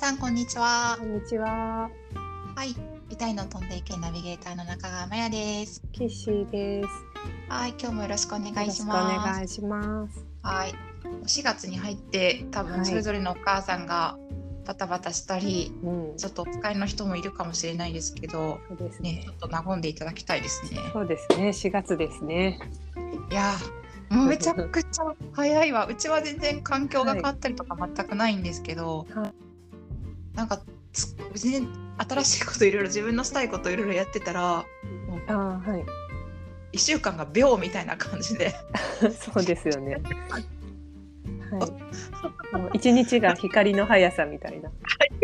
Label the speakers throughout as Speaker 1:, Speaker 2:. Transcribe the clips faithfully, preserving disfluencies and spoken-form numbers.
Speaker 1: さんこんにちは。
Speaker 2: こんにちは。
Speaker 1: はい、ビタイの飛んでいけナビゲーターの中川まやです。
Speaker 2: キッシーです。
Speaker 1: はい、今日もよろしくお願いし
Speaker 2: よろしくお
Speaker 1: ます。
Speaker 2: 願いします。
Speaker 1: はい、しがつに入って多分それぞれのお母さんがバタバタしたり、
Speaker 2: うん、
Speaker 1: ちょっとお疲れの人もいるかもしれないですけど、
Speaker 2: そうです
Speaker 1: ね、
Speaker 2: ね。
Speaker 1: ちょっと和んでいただきたいですね。
Speaker 2: そうですね。しがつですね。
Speaker 1: いやー、もうめちゃくちゃ早いわ。うちは全然環境が変わったりとか全くないんですけど、
Speaker 2: はい、
Speaker 1: なんか全然新しいこといろいろ自分のしたいこといろいろやってたら、もう
Speaker 2: あ、はい。
Speaker 1: いっしゅうかんが秒みたいな感じで
Speaker 2: そうですよね。はい。もう一日が光の速さみたいな。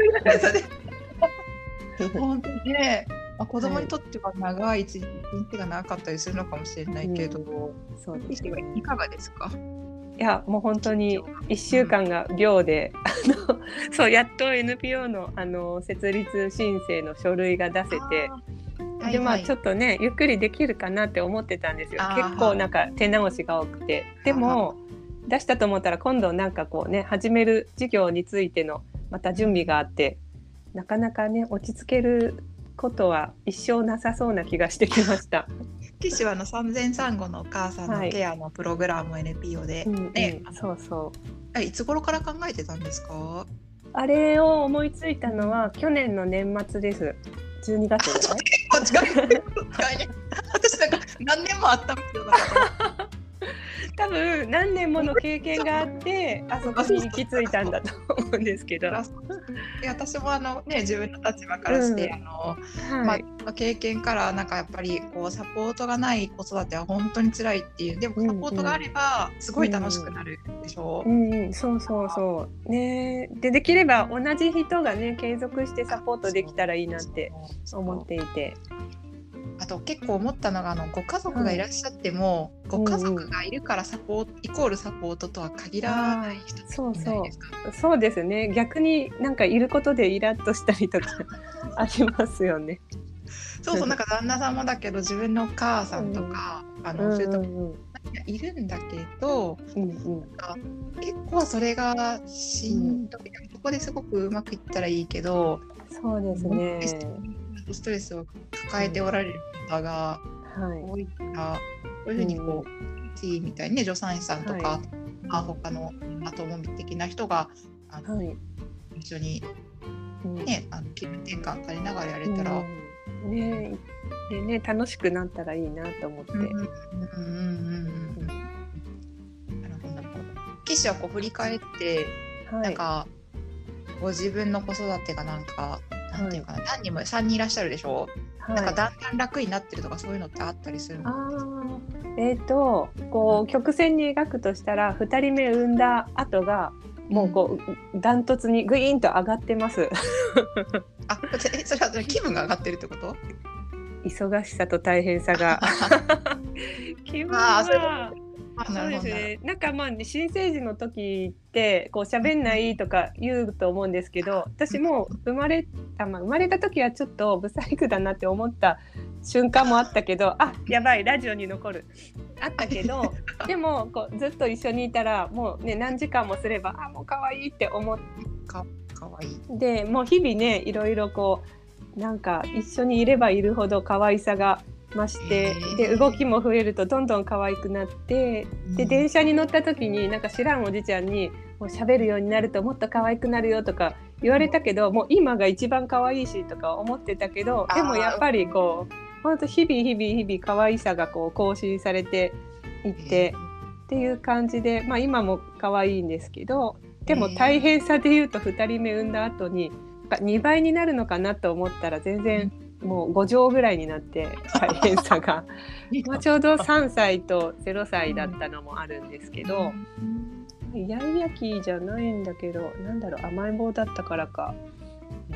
Speaker 1: 本当にね、まあ、子供にとっては長い一日が長かったりするのかもしれないけど、うん、そうですね。いかがですか？
Speaker 2: いや、もう本当にいっしゅうかんが秒で、うん、あのそうやっと エヌピーオー の, あの設立申請の書類が出せて、でまあちょっとねゆっくりできるかなって思ってたんですよ。結構なんか手直しが多くて、でも出したと思ったら今度なんかこうね始める事業についてのまた準備があって、なかなかね落ち着けることは一生なさそうな気がしてきました。
Speaker 1: 岸はあの産前産後のお母さんのケアのプログラムを エヌピーオー で、
Speaker 2: はい
Speaker 1: ね、
Speaker 2: うんうん、そうそう
Speaker 1: いつ頃から考えてたんですか？
Speaker 2: あれを思いついたのは去年の年末です。じゅうにがつぐらい
Speaker 1: 私なんか何年もあったみたいな
Speaker 2: 多分何年もの経験があってあそこに行き着いたんだと思うんですけど、い
Speaker 1: や私もあの、ね、自分の立場からして、うん、あのはいまあ、経験からなんかやっぱりこうサポートがない子育ては本当に辛いっていう、でもサポートがあればすごい楽しくなるでしょう、
Speaker 2: うんうん、そうそうそうね。でできれば同じ人がね継続してサポートできたらいいなって思っていて、
Speaker 1: あと結構思ったのがあのご家族がいらっしゃっても、はい、ご家族がいるからサポート、うんうん、イコールサポートとは限らない人っていないですか？
Speaker 2: そうそう、そうですね。逆になんかいることでイラッとしたりとかありますよね。
Speaker 1: そうそう、なんか旦那さんもだけど自分のお母さんとか、うん、あのそういうとこいるんだけど、うんうん、なんか結構それがしんどい、うん、ここですごくうまくいったらいいけど、
Speaker 2: そうですね。
Speaker 1: ストレスを抱えておられる方が多いから、はい、こういうふうにこう、うん、みたいにね助産師さんとか、はいまあ、他の後もみ的な人があの、はい、一緒に、ね、あの気分転換されながらやれたら、
Speaker 2: うんねでね、楽しくなったらいいなと思って。
Speaker 1: 岸はこう振り返って、はい、なんかご自分の子育てがなんかなんていうかな、はい、何人もさんにんいらっしゃるでしょ、はい、なんかだんだん楽になってるとかそういうのってあったりするの？
Speaker 2: あえーとこう曲線に描くとしたらふたりめ産んだ後がもうこう、うん、ダントツにグイーンと上がってます
Speaker 1: あそれは気分が上がってるってこと？
Speaker 2: 忙しさと大変さが気分はそうですね。なんかまあ新生児の時ってこう喋んないとか言うと思うんですけど、私も生まれた、まあ、生まれた時はちょっとブサイクだなって思った瞬間もあったけど、あやばいラジオに残るあったけどでもこうずっと一緒にいたらもうね何時間もすればあもう可愛いって思って
Speaker 1: か可愛い
Speaker 2: でもう日々ねいろいろこうなんか一緒にいればいるほど可愛さが増してで動きも増えるとどんどん可愛くなってで電車に乗った時になんか知らんおじちゃんにもう喋るようになるともっと可愛くなるよとか言われたけどもう今が一番可愛いしとか思ってたけどでもやっぱりこう本当日々日々日々可愛さがこう更新されていってっていう感じで、まあ、今も可愛いんですけどでも大変さでいうとふたりめ産んだ後ににばいになるのかなと思ったら全然もうご乗ぐらいになって大変さがまあちょうどさんさいとゼロさいだったのもあるんですけど、イヤイヤ期じゃないんだけどなんだろう甘えん坊だったからか、うん、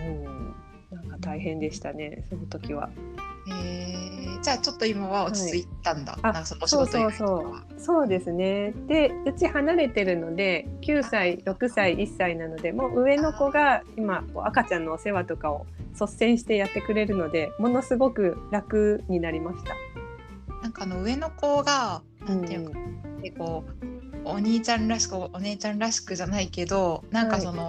Speaker 2: なんか大変でしたねその時は。
Speaker 1: えー、じゃあちょっと今は落ち着いたんだ、はい、なんかそのお仕
Speaker 2: 事以外とかは。そうそうそうそうですね。でうち離れてるのできゅうさいろくさいいっさいなのでもう上の子が今赤ちゃんのお世話とかを率先してやってくれるのでものすごく楽になりました。
Speaker 1: なんかあの上の子がなんていうか、うん、こうお兄ちゃんらしくお姉ちゃんらしくじゃないけどなんかその、はい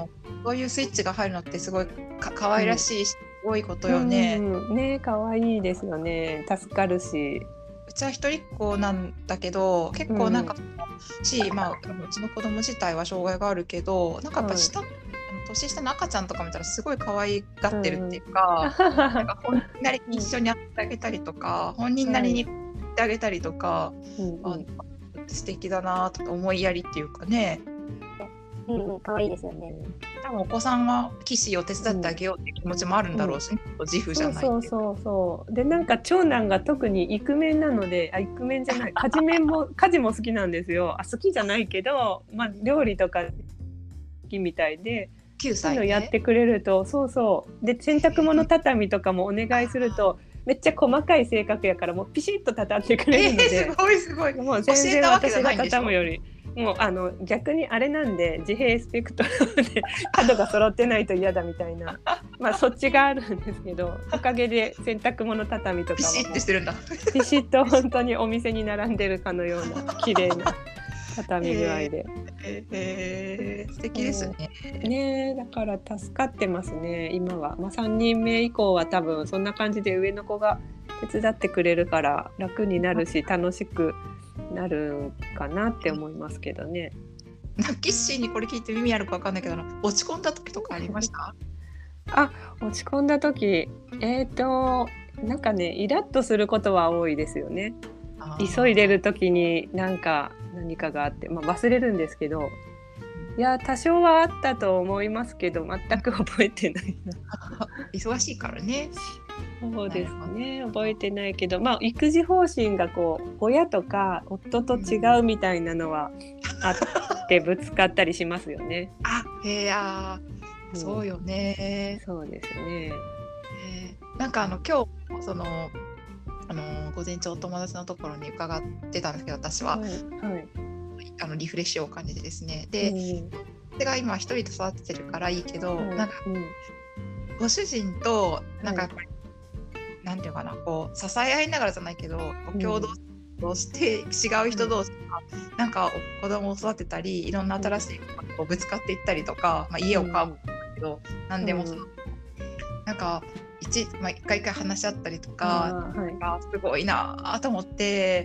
Speaker 1: そういうスイッチが入るのってすごいか可愛らしいし、すごいことよね。
Speaker 2: うん、ね、可愛いですよね。助かるし。
Speaker 1: うちは一人っ子なんだけど、結構なんか、うん、し、まあ、うちの子供自体は障害があるけど、なんかやっぱ下、はい、年下の赤ちゃんとか見たらすごい可愛がってるっていうか、うん、なんか本人なりに一緒にやってあげたりとか、本人なりにやってあげたりとか、はい、あ、素敵だなとか思いやりっていうかね。
Speaker 3: うん、可愛いですよね。
Speaker 1: 多分お子さんは騎士を手伝ってあげようっていう気持ちもあるんだろうし、ね、うん、自負じゃない。
Speaker 2: そうそうそうで、なんか長男が特にイクメンなので、あ、イクメンじゃない、家事面も家事も好きなんですよ。あ、好きじゃないけど、まあ、料理とか好きみたいで、
Speaker 1: きゅうさい、ね、
Speaker 2: そういうのやってくれると、そうそうで、洗濯物畳とかもお願いするとめっちゃ細かい性格やから、もうピシッと畳んでくれるので、
Speaker 1: えー、すごいすごい。
Speaker 2: もう全然私が畳むよりもうあの逆にあれなんで、自閉スペクトラムで角が揃ってないと嫌だみたいなまあそっちがあるんですけど、おかげで洗濯物畳とかは
Speaker 1: ピシッとしてるんだ。
Speaker 2: ピシッと本当にお店に並んでるかのような綺麗な畳具合で、
Speaker 1: えーえー、素敵ですね。
Speaker 2: ね、だから助かってますね今は。まあ、さんにんめ以降は多分そんな感じで上の子が手伝ってくれるから楽になるし、楽しくなるかなって思いますけどね。
Speaker 1: キッシーにこれ聞いて耳あるか分かんないけど、落ち込んだ時とかありました？
Speaker 2: あ、落ち込んだ時、えーとなんかね、イラッとすることは多いですよね。急いでる時になんか何かがあって、まあ、忘れるんですけど、いや多少はあったと思いますけど全く覚えてないな
Speaker 1: 忙しいからね。
Speaker 2: そうですね、覚えてないけど、まあ、育児方針がこう親とか夫と違うみたいなのはあってぶつかったりしますよね。
Speaker 1: あ、へー、あ、そうよね、
Speaker 2: うん、そうですね。
Speaker 1: えー、なんかあの今日そのあの午前中お友達のところに伺ってたんですけど、私は、はいはい、あのリフレッシュを感じてですね、で、うん、それが今一人で育ててるからいいけど、うん、なんか、うん、ご主人となんかやっぱり、うん、なんていうかな、こう支え合いながらじゃないけど、共同して違う人同士が、うん、なんか子供を育てたり、いろんな新しいことをぶつかっていったりとか、まあ、家を買うんだけど、なんでもその、うん、なんか一、まあ、一回一回話し合ったりとか、はい、すごいなと思って、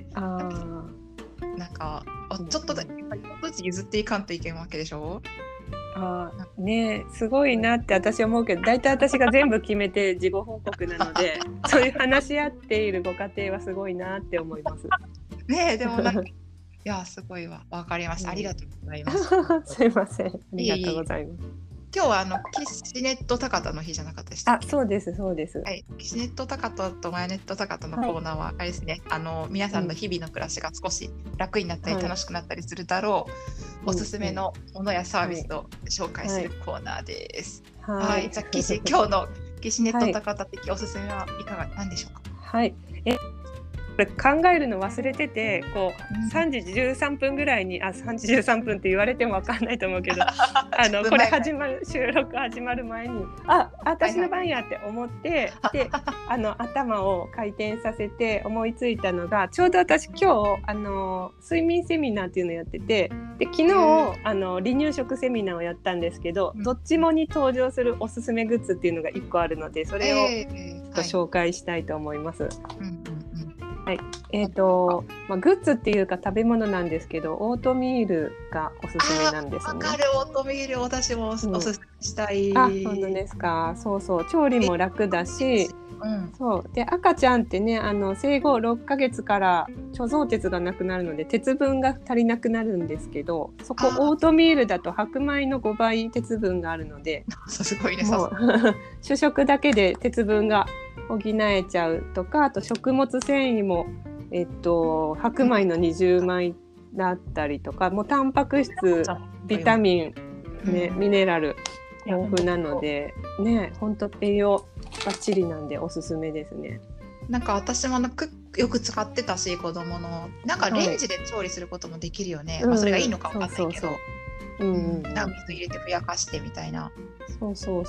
Speaker 1: あ、なんかちょっとだけ譲っていかんといけんわけでしょ。
Speaker 2: あ、ね、すごいなって私思うけど、大体私が全部決めて自己報告なのでそういう話し合っているご家庭はすごいなって思います
Speaker 1: ね。え、でもなんかいや、すごいわ、わかりました、ありがとうございます
Speaker 2: すいません、ありがとうございます。
Speaker 1: 今日はあのキシネット高田の日じゃなかったでしたっけ？
Speaker 2: あ、そうですそうです。
Speaker 1: はい、キシネット高田とマヨネット高田のコーナーは、はい、あれですね、あの皆さんの日々の暮らしが少し楽になったり楽しくなったりするだろう、はい、おすすめのものやサービスを紹介するコーナーです。はい、はい、じゃあキシ今日のキシネット高田的おすすめはいかがなんでしょうか？
Speaker 2: はい、えこれ考えるの忘れてて、こうさんじじゅうさんぷんぐらいに、あ、さんじじゅうさんぷんって言われても分かんないと思うけどあのこれ始まる収録始まる前に、あ、私の番やって思って、はいはい、であの頭を回転させて思いついたのが、ちょうど私今日あの睡眠セミナーっていうのをやってて、で昨日あの離乳食セミナーをやったんですけど、どっちもに登場するおすすめグッズっていうのがいっこあるので、それをちょっと紹介したいと思います。はい、はい、えーとまあ、グッズっていうか食べ物なんですけど、オートミールがおすすめなんですね。
Speaker 1: わかる、オートミール私もおすすめしたい、うん、
Speaker 2: あ、本当ですか。そうそう、調理も楽だし、うん、そうで赤ちゃんってね、あの生後ろっかげつから貯蔵鉄がなくなるので鉄分が足りなくなるんですけど、そこオートミールだと白米のごばい鉄分があるので、
Speaker 1: すごいね、
Speaker 2: もう主食だけで鉄分が補えちゃうとか、あと食物繊維も、えっと、白米のにじゅうまいだったりとか、もうタンパク質、ビタミン、ね、ミネラル豊富なので、ね、本当栄養バッチリなんでおすすめですね。
Speaker 1: なんか私もよく使ってたし、子供のなんかレンジで調理することもできるよね、はい、まあ、それがいいのか分かんないけど、うん、水入れてふやかしてみたいな。
Speaker 2: そうそう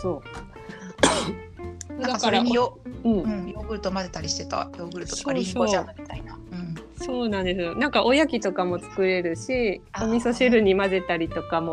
Speaker 2: そう
Speaker 1: なんかそれにヨ、うんうん、ヨーグルト混ぜたりしてた。ヨーグルトとかリンゴジャムみたいな。
Speaker 2: そうそう、うん、そうなんですよ。なんかおやきとかも作れるし、お味噌汁に混ぜたりとかも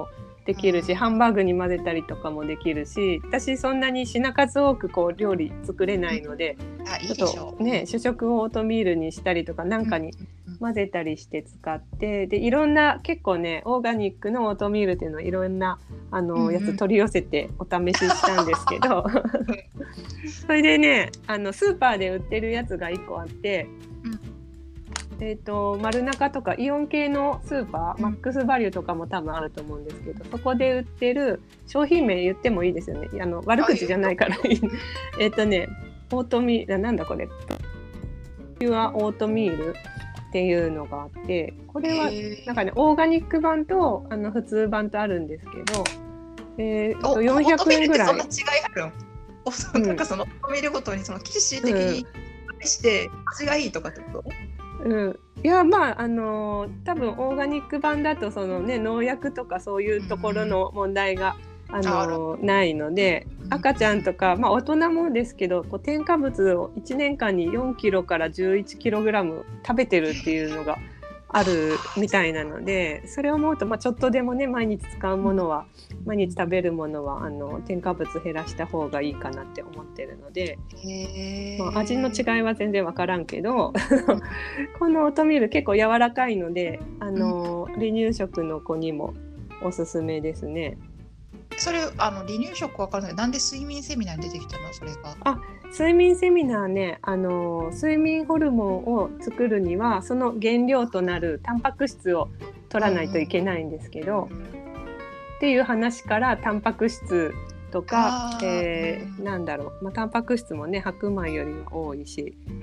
Speaker 2: できるし、ハンバーグに混ぜたりとかもできるし、私そんなに品数多くこう料理作れないので、
Speaker 1: あ、いいでしょう。
Speaker 2: ね、主食をオートミールにしたりとかなんかに混ぜたりして使って、でいろんな結構ねオーガニックのオートミールっていうのをいろんなあの、うんうん、やつ取り寄せてお試ししたんですけどそれでねあのスーパーで売ってるやつがいっこあって、うん、えーと、丸中とかイオン系のスーパー、うん、マックスバリューとかも多分あると思うんですけど、そこで売ってる商品名言ってもいいですよね、あの悪口じゃないからえっとねオートミールなんだこれピュアオートミールっていうのがあって、これはなんかねオーガニック版とあの普通版とあるんですけど、えー、とよんひゃくえんぐらい。
Speaker 1: そんな違いあるの？なんかそのオートミールごとにその機種的にして味がいいとかってこと？
Speaker 2: うん、いやまああのー、多分オーガニック版だとそのね農薬とかそういうところの問題が、うん、あのー、ないので、赤ちゃんとか、まあ、大人もですけどこう添加物をいちねんかんによんキロからじゅういちキログラム食べてるっていうのがあるみたいなので、それを思うと、まあ、ちょっとでもね毎日使うものは毎日食べるものはあの添加物減らした方がいいかなって思ってるので、
Speaker 1: へー、
Speaker 2: まあ、味の違いは全然分からんけどこのオートミール結構柔らかいのであの、うん、離乳食の子にもおすすめですね。
Speaker 1: それあの離乳食わからない。なんで睡眠セミナーに出てきたのそれが？
Speaker 2: あ、睡眠セミナーね、あの睡眠ホルモンを作るにはその原料となるタンパク質を取らないといけないんですけど、うん、っていう話からタンパク質とか、えー、なんだろう、まあ、タンパク質もね白米よりは多いし、うん、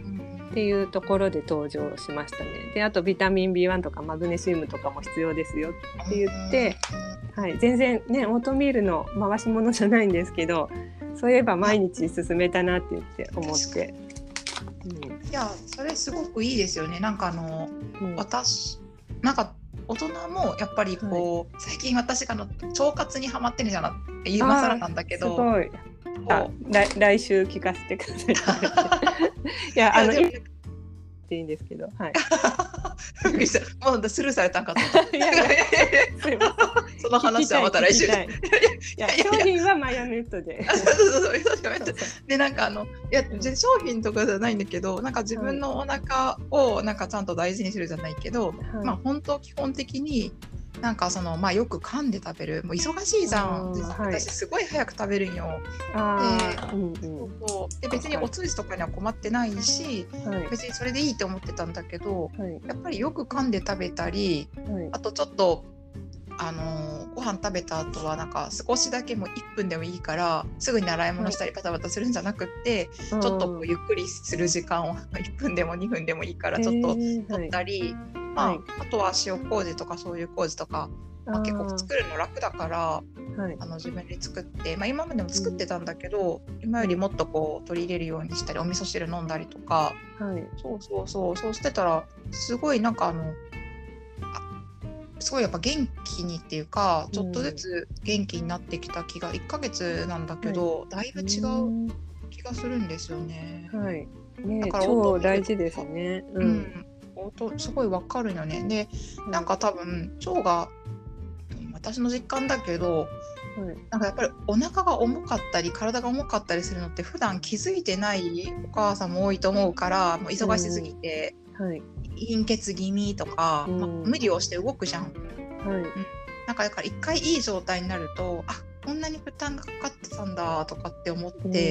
Speaker 2: っていうところで登場しましたね。であとビタミン ビーワン とかマグネシウムとかも必要ですよって言って、はい、全然ねオートミールの回し物じゃないんですけど、そういえば毎日進めたなって言って思って、
Speaker 1: うん、いやそれすごくいいですよね。なんかあの、うん、私なんか大人もやっぱりこう、はい、最近私がの腸活にハマってるじゃなって言いまさらなんだけど、
Speaker 2: すごいあ来, 来週聞かせてくださいいやあのいやっていいんですけど、はい
Speaker 1: もうスルーされたんかと思った。いやいやいやその話はまた来週。い
Speaker 2: や商品はマヨネットで。
Speaker 1: でなんかあのいや商品とかじゃないんだけど、なんか自分のお腹をなんかちゃんと大事にするじゃないけど、はい、まあ本当基本的になんかそのまあよく噛んで食べる。もう忙しいじゃん。私すごい早く食べるんよ。で、うんうん、そうで別にお通じとかには困ってないし、はい、別にそれでいいと思ってたんだけど、はい、やっぱりよく噛んで食べたり、はい、あとちょっとあのー、ご飯食べた後はなんか少しだけもういっぷんでもいいからすぐに洗い物したりバタバタするんじゃなくって、はい、ちょっとこうゆっくりする時間をいっぷんでもにふんでもいいからちょっと取ったり、えーはいまあはい、あとは塩麹とか醤油麹とか、まあ、結構作るの楽だから、はい、あの自分で作って、まあ、今までも作ってたんだけど、うん、今よりもっとこう取り入れるようにしたりお味噌汁飲んだりとか、はい、そうそうそうそうしてたらすごいなんかあのすごいやっぱ元気にっていうかちょっとずつ元気になってきた気が、うん、いっかげつなんだけど、はい、だいぶ違う気がするんですよね。
Speaker 2: はい、ねだから超大事ですね。うん、
Speaker 1: うん、すごいわかるよね。でなんか多分腸が私の実感だけど、はい、なんかやっぱりお腹が重かったり体が重かったりするのって普段気づいてないお母さんも多いと思うからもう忙しすぎて、うんはい、貧血気味とか、うんまあ、無理をして動くじゃん、はいうん、なんかだから一回いい状態になるとあこんなに負担がかかってたんだとかって思って、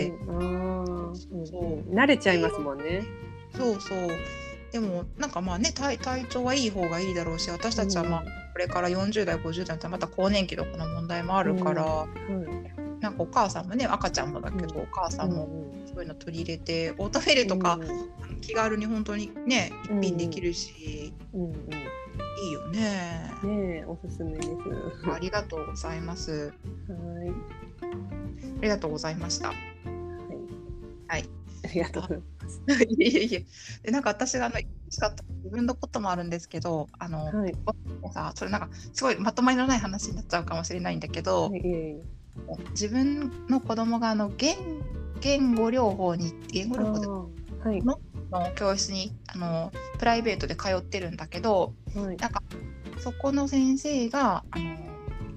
Speaker 1: うん
Speaker 2: あそうそう、慣れちゃいますもんね。
Speaker 1: そうそうでもなんかまあね 体, 体調はいい方がいいだろうし私たちはまあ、うん、これからよんじゅうだいごじゅうだいってまた更年期とかの問題もあるから、うんうん、なんかお母さんもね赤ちゃんもだけど、うん、お母さんもそういうの取り入れて、うん、オートミールとか、うん、気軽に本当にね一品できるし、うんうん、いいよね。
Speaker 2: ねおすすめです。
Speaker 1: ありがとうございます。
Speaker 2: はい
Speaker 1: ありがとうございました。はい、はい、
Speaker 2: ありがとうございます。
Speaker 1: いえいえでなんか私があの自分のこともあるんですけどあの、はい、さそれなんかすごいまとまりのない話になっちゃうかもしれないんだけど、はい、自分の子供があの 言, 言語療法に言語療法での、はい、の教室にあのプライベートで通ってるんだけど、はい、なんかそこの先生があの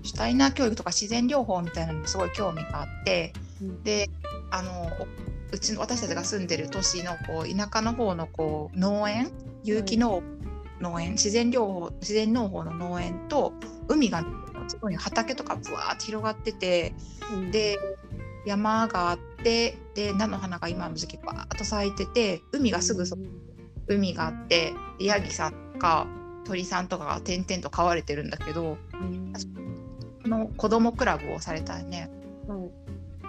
Speaker 1: シュタイナー教育とか自然療法みたいなのにすごい興味があって、うん、であのうちの私たちが住んでる都市のこう田舎の方のこう農園、有機農、はい、農園、自然療法、自然農法の農園と海がすごい畑とかぶわーって広がってて、うん、で山があってで菜の花が今の時期バーッと咲いてて、海がすぐそこ、うん、海があってヤギさんとか鳥さんとかが点々と飼われてるんだけど、うん、その子供クラブをされたよね、うん、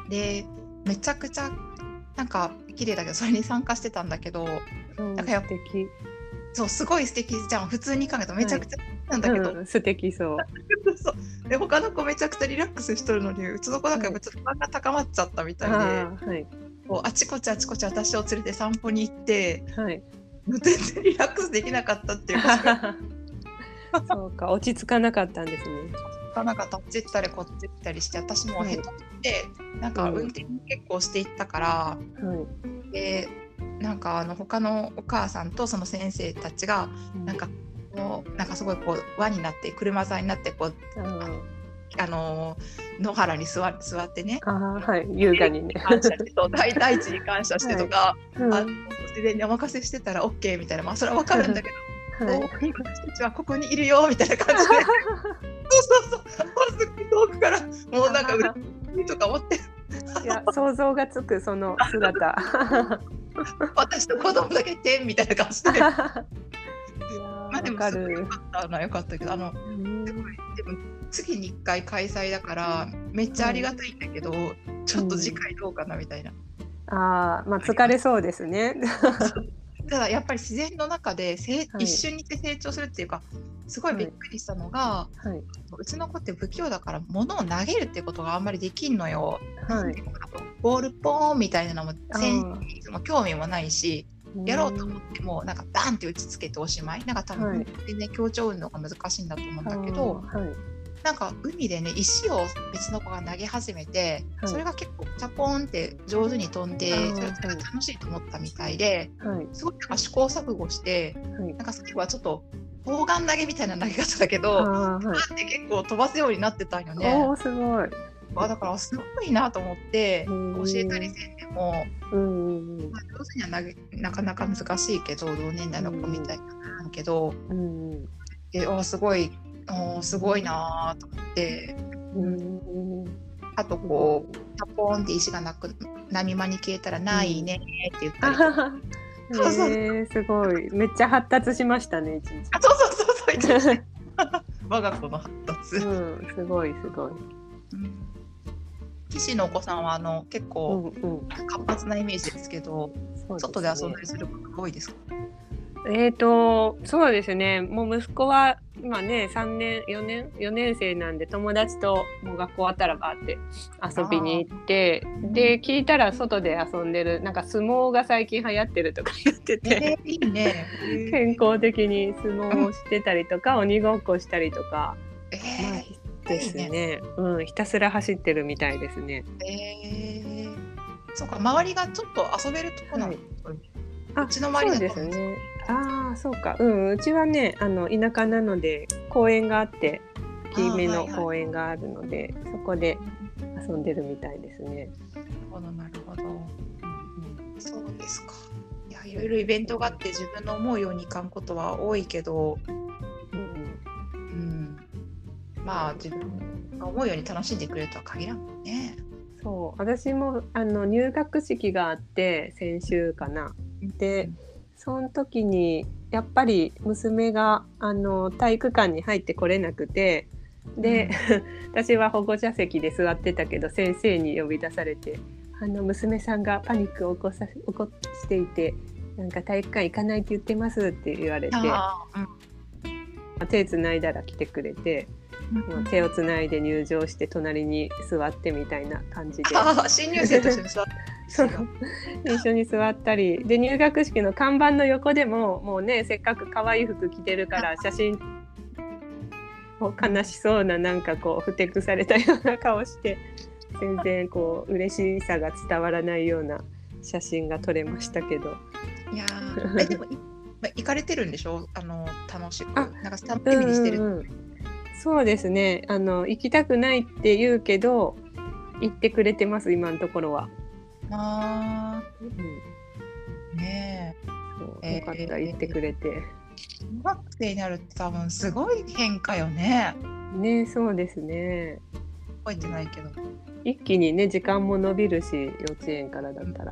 Speaker 1: でめちゃくちゃなんか綺麗だけどそれに参加してたんだけど、
Speaker 2: うん、
Speaker 1: なんかやっぱ
Speaker 2: 素敵、
Speaker 1: そうすごい素敵じゃん、普通に考えたらめちゃくちゃなんだけど、
Speaker 2: はい、うん、素敵そう
Speaker 1: そうで他の子めちゃくちゃリラックスしとるのにうちの子なんかやっぱちょっと不安が高まっちゃったみたいで、はい、あ, こうあちこちあちこち私を連れて散歩に行って、はい、全然リラックスできなかったっていうか
Speaker 2: そうか、落ち着かなかったんですね。
Speaker 1: なんかこっち行ったりこっち行ったりして私もヘトって、はい、なんか運転結構していったから、はい、でなんかあの他のお母さんとその先生たちが、うん、なんかこうなんかすごいこう輪になって車座になってこう、うん、あの野原に 座, 座ってね、
Speaker 2: あ、はい、優雅にね
Speaker 1: 感謝してと 大, 大地に感謝してとか、はい、うん、あの自然にお任せしてたら OK みたいな、まあそれは分かるんだけど、はい、私たちはここにいるよみたいな感じでそうそうそう、すごい遠くからもうなんか嬉しいとか思って
Speaker 2: いや想像がつくその姿
Speaker 1: 私と子供だけてみたいな感じでいやまあでもすごいよかったのはよかったけど、あのすごいでも次にいっかい開催だからめっちゃありがたいんだけど、うん、ちょっと次回どうかなみたいな、
Speaker 2: うん、あまあ疲れそうですね
Speaker 1: ただやっぱり自然の中で、はい、一瞬にして成長するっていうかすごいびっくりしたのが、はい、うちの子って不器用だから物を投げるっていうことがあんまりできんのよ、はい、ボールポーンみたいなのも全然興味もないし、やろうと思ってもなんかバンって打ちつけておしまい、なんか多分、はい、全然協調運動が難しいんだと思うんだけど、はい、なんか海でね石を別の子が投げ始めて、はい、それが結構チャポーンって上手に飛んで、それが楽しいと思ったみたいで、はい、すごいなんか試行錯誤して、はい、なんか最後はちょっと砲丸投げみたいな投げ方だけど、はい、って結構飛ばすようになってたんよね。
Speaker 2: おーすごい。
Speaker 1: だからすごいなと思って教えたりせんでも、うんまあ、上手には投げなかなか難しいけど同年代の子みたいなんけど、うん、でおすごいおすごいなと思って、うん、あとこうタポーンって石がなく波間に消えたらないねって言ったりとか、
Speaker 2: うん、そうそうえー、すごいめっちゃ発達しましたね一日。
Speaker 1: あそうそうそうそう一日我が子の発達、
Speaker 2: うん、すごいすごい、うん
Speaker 1: 岸のお子さんはあの結構活発なイメージですけど、うんうん、外で遊んだりすることが多いですか？
Speaker 2: えーとそうですね、もう息子は今ねさんねんよねんよねん生なんで友達ともう学校終わったらバーって遊びに行って、で聞いたら外で遊んでる、なんか相撲が最近流行ってるとか言ってて、えー、いいね健康的に相撲をしてたりとか、うん、鬼ごっこしたりとか、えーまあですね、いいね、うん、ひたすら走ってるみたいですね。
Speaker 1: えー、そうか、周りがちょっと遊べるとこなの、はい、うちの周りだと。
Speaker 2: そうですね。ああ、そうか、うん、うちはねあの田舎なので公園があって大きめの公園があるので、はいはい、そこで遊んでるみたいですね。
Speaker 1: なるほどなるほど、うん、そうですか。いやいろいろイベントがあって自分の思うようにいかんことは多いけど、まあ自分が思うように楽しんでくれるとは限らんもんね。
Speaker 2: そう私もあの入学式があって先週かな、でその時にやっぱり娘があの体育館に入ってこれなくて、で、うん、私は保護者席で座ってたけど先生に呼び出されて、あの娘さんがパニックを起こさ起こしていてなんか体育館行かないって言ってますって言われて、うん、手つないだら来てくれて、もう手をつないで入場して隣に座ってみたいな感じで、
Speaker 1: あ新入生と一緒に座って
Speaker 2: 一緒に座ったりで、入学式の看板の横でももうねせっかく可愛い服着てるから写真を悲しそうななんかこうふてくされたような顔して全然こう嬉しさが伝わらないような写真が撮れましたけど、
Speaker 1: いやえでも行かれてるんでしょ、あの楽しくなんか楽しみにしてる、うんうんうん、
Speaker 2: そうですね。あの行きたくないって言うけど行ってくれてます今のところは。
Speaker 1: あ
Speaker 2: うん、
Speaker 1: ね
Speaker 2: そう
Speaker 1: え。
Speaker 2: よかった、言ってくれて。
Speaker 1: 小学生になるって多分すごい変化よね。
Speaker 2: ね、そうですね。
Speaker 1: 覚えてないけど。
Speaker 2: 一気にね時間も伸びるし幼稚園からだったら。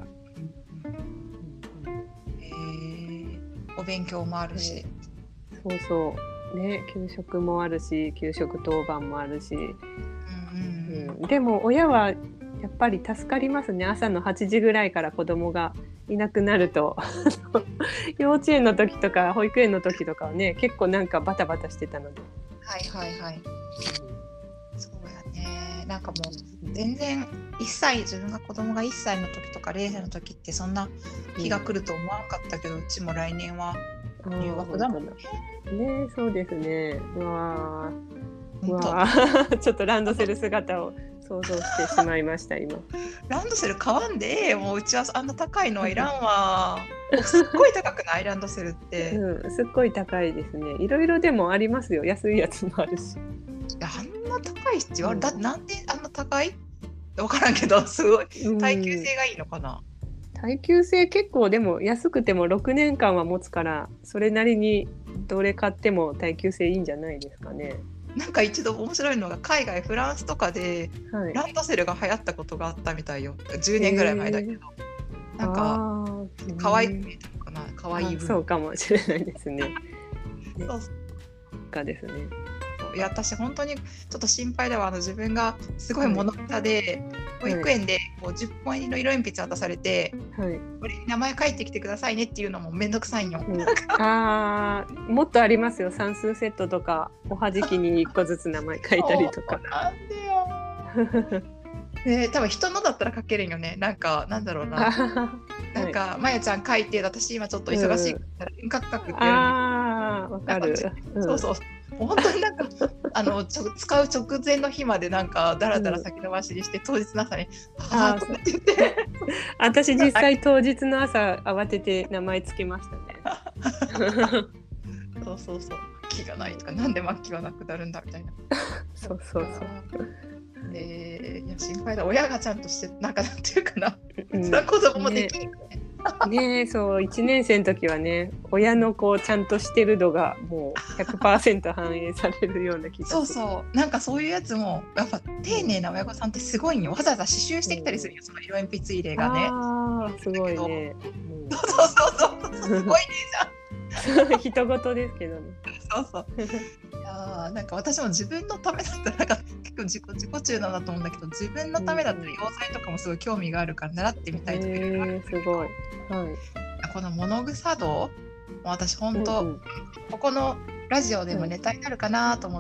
Speaker 1: えー、お勉強もあるし。
Speaker 2: そうそうね、給食もあるし給食当番もあるし、
Speaker 1: うんうん
Speaker 2: うん、でも親はやっぱり助かりますね。朝のはちじぐらいから子供がいなくなると幼稚園の時とか保育園の時とかはね結構なんかバタバタしてたので。
Speaker 1: はいはいはい。そうやね。なんかもう全然いっさい自分が子供がいっさいの時とかれいさいの時ってそんな日が来ると思わなかったけど、うちも来年は入学だもんね。
Speaker 2: ね、そうですね。うわー、う
Speaker 1: 本当
Speaker 2: わーちょっとランドセル姿を想像してしまいました今。
Speaker 1: ランドセル買わんでええよ。もううちはあんな高いのはいらんわ。すっごい高くないランドセルって。
Speaker 2: うん、すっごい高いですね。いろいろでもありますよ。安いやつもあるし。
Speaker 1: いやあんな高い必要ある、だなんであんな高い分からんけどすごい耐久性がいいのかな。
Speaker 2: 耐久性結構でも安くてもろくねんかんは持つからそれなりにどれ買っても耐久性いいんじゃないですかね。
Speaker 1: なんか一度面白いのが海外フランスとかで
Speaker 2: はい、
Speaker 1: ランドセルが流行ったことがあったみたいよ。じゅうねんぐらい前だけど、えー、なんか可愛く見えたのかな。可愛い分。
Speaker 2: そうかもしれないですね。
Speaker 1: そう
Speaker 2: かですね。
Speaker 1: いや私本当にちょっと心配ではあの自分がすごい物下で、はい、保育園でこうじゅっぽん入りの色鉛筆渡されて、はい、これに名前書いてきてくださいねっていうのもめんどくさいよ、うん、
Speaker 2: あもっとありますよ。算数セットとかおはじきにいっこずつ名前書いたりとか
Speaker 1: なんでよね、多分人のだったら書けるんよね。なんかなんだろうななんか、はい、まやちゃん書いて私今ちょっと忙しいからうんカクカクってやる。
Speaker 2: あーわかる。
Speaker 1: うん、そうそうもう本当になんかあのちょ使う直前の日までなんかだらだら先延ばしにして、うん、当日の朝にはぁって言って
Speaker 2: 私実際当日の朝慌てて名前つけましたね
Speaker 1: そうそうそう気がないとかなんで末期はなくなるんだみたいな
Speaker 2: そうそうそう
Speaker 1: えー、いや心配だ。親がちゃんとしてなんかなんていうかな、うん、子供もできるね
Speaker 2: ねそういちねん生の時はね親のこうちゃんとしてる度がもう ひゃくパーセント 反映されるような気がする。
Speaker 1: そうそうなんかそういうやつもやっぱ丁寧な親御さんってすごいよ。わざわざ刺繍してきたりするよ、うん、その色鉛筆入れがね。
Speaker 2: あーすごいね、
Speaker 1: うん、そうそうそうそうすごいねじゃん
Speaker 2: 人事ですけどね
Speaker 1: そうそういやなんか私も自分のためだったらなんか結構自己自己中なんだと思うんだけど自分のためだったら洋裁とかもすごい興味があるから習ってみたいとかいろいろあるんだけど、
Speaker 2: すごい、はい、
Speaker 1: この物草道私本当、うんうん、ここのラジオでもネタになるかなと思って、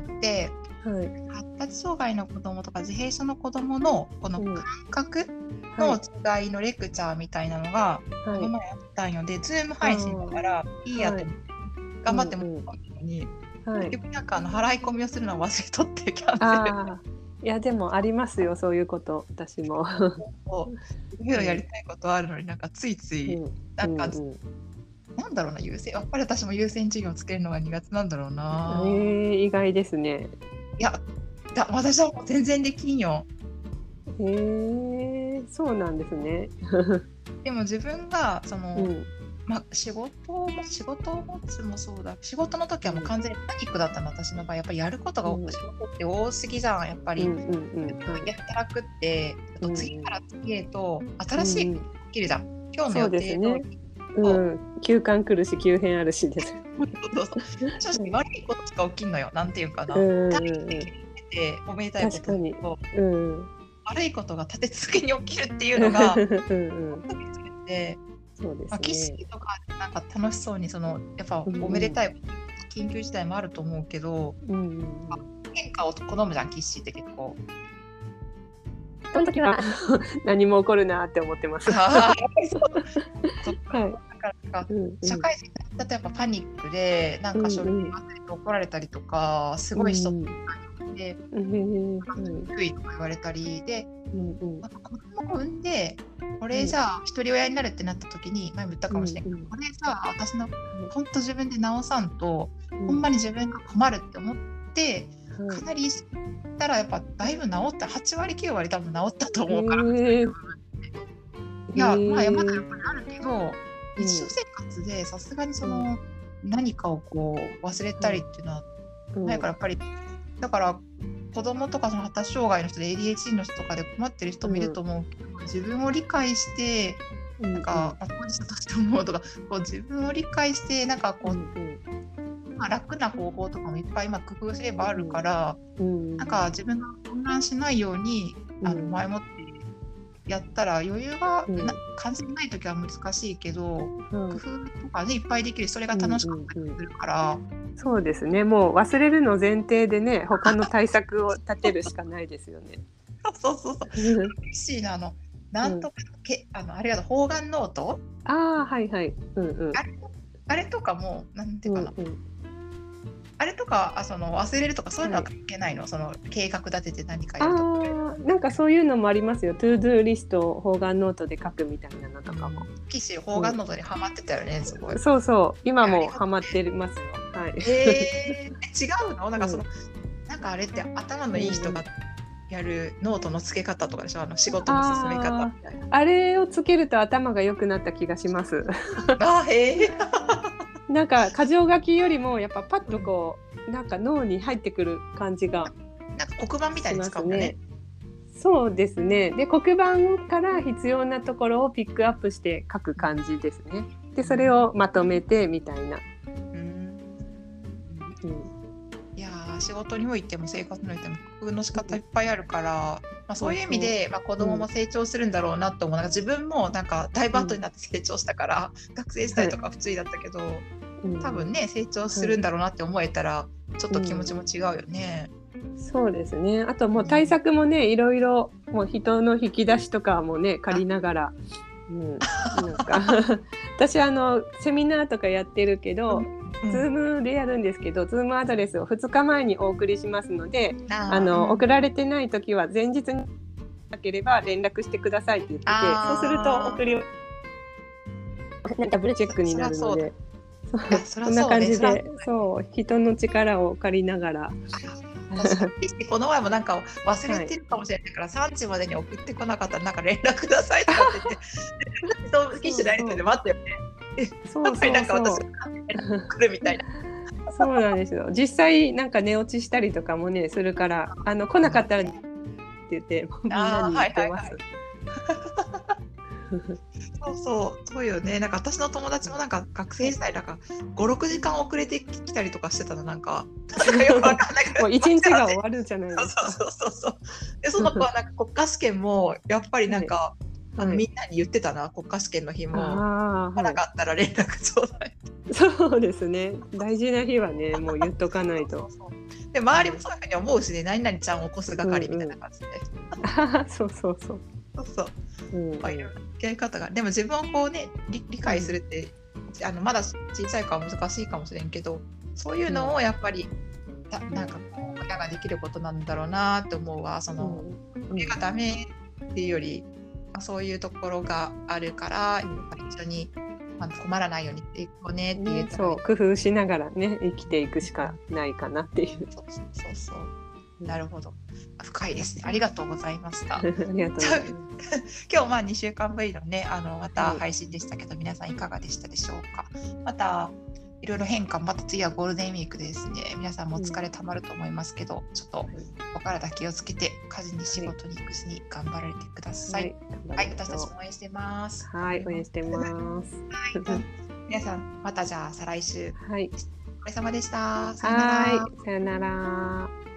Speaker 1: はい、発達障害の子どもとか自閉症の子どものこの感覚の違いのレクチャーみたいなのがこの前やったんよ。で、ズーム配信だからいいやと思って頑張ってもらったのに、はい、結局なんかあの払い込みをするのを忘れとってキャンセル。
Speaker 2: あいやでもありますよそういうこと私も
Speaker 1: いろいろやりたいことあるのになんかついつい、うん、なんか、うんうん、なんだろうな優先やっぱり私も優先授業をつけるのが苦手なんだろうな。
Speaker 2: えー、意外ですね。
Speaker 1: いやだ私はもう全然できんよ。
Speaker 2: へえー、そうなんですね
Speaker 1: でも自分がその、うんまあ、仕事も仕事を持つもそうだ仕事の時はもう完全にパニックだったの私の場合やっぱりやることが、うん、仕事って多すぎじゃんやっぱり、うんうんうん、働くってあと次から次へと新しいことが起きるじゃん、うん、今日の予定通り、
Speaker 2: うん、休館来るし急変あるしです
Speaker 1: そうそう正直悪いことしか起きんのよなんていうかな、うんうん、短期的にておめでたいことと、うん、悪いことが立て続けに起きるっていうのがうん、うん、でそうですね、まあ、キッシーとかなんか楽しそうにそのやっぱおめでたい、うん、緊急事態もあると思うけど、うん、まあ、変化を好むじゃんキッシーって結構
Speaker 2: その時は何も起こるなって思ってますあそう
Speaker 1: そっか、はい、だからうんうん、社会人だとやっぱパニックでなんか書類が怒られたりとか、うん、すごい人で、うん、低いとか言われたりで、うんうん、子供を産んでこれじゃあ一人親になるってなった時に前も言ったかもしれないけど、うんうん、これじゃあ私の本当自分で直さんと、うん、ほんまに自分が困るって思ってかなりしたらやっぱだいぶ治ったはちわりきゅうわり多分治ったと思うから、
Speaker 2: へー、
Speaker 1: いやまあまだやっ
Speaker 2: へ
Speaker 1: ぱりあるけど、日常生活でさすがにその何かをこう忘れたりっていうのは
Speaker 2: ー
Speaker 1: ないから、やっぱりだから子供とかその発達障害の人で エーディーエイチディー の人とかで困ってる人もいると思うけど、自分を理解して
Speaker 2: うん
Speaker 1: なんか当事者として思うとか、こう自分を理解してなんかこう、
Speaker 2: うんうん
Speaker 1: まあ、楽な方法とかもいっぱい今工夫すればあるから、
Speaker 2: うん
Speaker 1: なんか自分が混乱しないようにあの
Speaker 2: うん
Speaker 1: 前もってやったら余裕が
Speaker 2: うん
Speaker 1: な感じないときは難しいけど、
Speaker 2: うん
Speaker 1: 工夫とかねいっぱいできるし、それが楽しかったりするから、
Speaker 2: そうですね。もう忘れるの前提でね、他の対策を立てるしかないですよね。
Speaker 1: そうそうそう嬉しいな。あのなんとか、けあのあれや方眼ノート、
Speaker 2: ああ、はいはい。うんうん。
Speaker 1: あれあれとかもなんていうかな、
Speaker 2: うんうん、
Speaker 1: あれとかあその忘れるとかそういうのは関係ないの、その計画立てて何かやるとか。
Speaker 2: ああ、なんかそういうのもありますよ。トゥードゥーリストを方眼ノートで書くみたいなのとかも。
Speaker 1: 岸方眼ノートにハマってたよね、すごい。
Speaker 2: そうそう。今もハマってますよ。はい。
Speaker 1: えー、違うの？なんかその、うん、なんかあれって頭のいい人がやるノートの付け方とかでしょ、あの仕事の進め方みたいな。
Speaker 2: あれをつけると頭が良くなった気がします。
Speaker 1: あ、へえ。
Speaker 2: なんか箇条書きよりもやっぱパッとこうなんか脳に入ってくる感じが
Speaker 1: なんか黒板みたいに使うんだね。
Speaker 2: そうですね。で黒板から必要なところをピックアップして書く感じですね。でそれをまとめてみたいな。
Speaker 1: うん、
Speaker 2: うん、
Speaker 1: いや仕事においても生活においても工夫の仕方いっぱいあるから、まあ、そういう意味で、まあ、子供も成長するんだろうなと思う。なんか自分もなんかだいぶ後になって成長したから、うん、学生時代とか普通だったけど、はい、多分ね成長するんだろうなって思えたらちょっと気持ちも違うよね。
Speaker 2: うん、そうですね。あともう対策もねいろいろもう人の引き出しとかもね借りながら、うん、なんか私あのセミナーとかやってるけど、うん、ズームでやるんですけど、ズームアドレスをふつかまえにお送りしますので、ああの、うん、送られてないときは前日になければ連絡してくださいって言ってて、そうすると送りダブルチェックになるので、そんな感じで、そう人の力を借りながら。
Speaker 1: この前もなんか忘れてるかもしれないから、はい、さんじまでに送ってこなかったらなんか連絡くださいとかって言って機種のやり取りで待ってよね。そうそうそう、なんか私が来るみたいな。
Speaker 2: そうなんですよ。実際なんか寝落ちしたりとかもねするから、あの来なかったらって言ってみんなに言ってます。
Speaker 1: そうそうそうよね。なんか私の友達もなんか学生時代なんかご、ろくじかん遅れてきたりとかしてたの、なんかなんかよくわかんないけど
Speaker 2: もう一日が終わるじゃないですか。
Speaker 1: そうそうそうそう。でその子はなんか国家試験もやっぱりなんか、はい、あのみんなに言ってたな、国家試験の日も来なかったら連絡ちょうだい。
Speaker 2: そうですね。大事な日はねもう言っとかないと。そうそうそう、
Speaker 1: で周りもそういうふうに思うしね、何々ちゃんを起こす係みたいな感じで。
Speaker 2: うんうん、そうそうそう。
Speaker 1: そうそう。うん、やり方がでも自分をこうね 理, 理解するって、うん、あのまだ小さいから難しいかもしれんけど、そういうのをやっぱり、うん、なんかこう親ができることなんだろうなって思うわ。その親、うん、がダメっていうより、まあ、そういうところがあるから、うん、一緒に、まあ、困らないようにしていこうねっていう、ね、
Speaker 2: そう工夫しながらね生きていくしかないかなっていう。
Speaker 1: そうそうそうそう、なるほど、深いですね。ありがとうございました。
Speaker 2: ありがとうございます。
Speaker 1: 今日まあにしゅうかんぶりのね、あのまた配信でしたけど、はい、皆さんいかがでしたでしょうか。またいろいろ変化、また次はゴールデンウィークでですね、皆さんもお疲れたまると思いますけど、うん、ちょっとお体気をつけて家事に仕事に育児に頑張られてください。はい、はい、私たちも応援してます。
Speaker 2: はい、応援してます。
Speaker 1: はい、皆さんまたじゃあ再来週。
Speaker 2: はい、
Speaker 1: お疲れ様でした。
Speaker 2: さよなら。はい、さよなら。